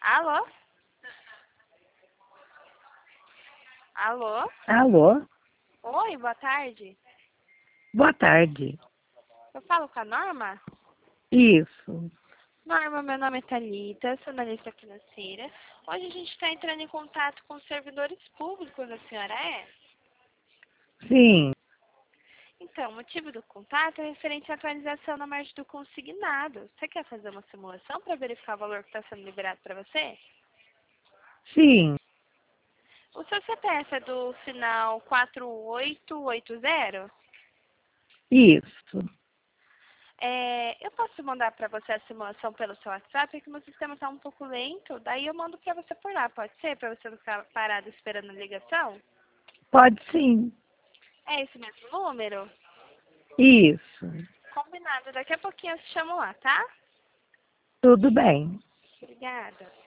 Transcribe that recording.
Alô? Alô? Alô? Oi, boa tarde. Boa tarde. Eu falo com a Norma? Isso. Norma, meu nome é Thalita, sou analista financeira. Hoje a gente está entrando em contato com os servidores públicos, a senhora é? Sim. Então, o motivo do contato é referente à atualização na margem do consignado. Você quer fazer uma simulação para verificar o valor que está sendo liberado para você? Sim. O seu CPF é do final 4880? Isso. Eu posso mandar para você a simulação pelo seu WhatsApp, é que meu sistema está um pouco lento, daí eu mando para você por lá, pode ser? Para você não ficar parado esperando a ligação? Pode sim. É esse mesmo número? Isso. Combinado, daqui a pouquinho eu te chamo lá, tá? Tudo bem. Obrigada.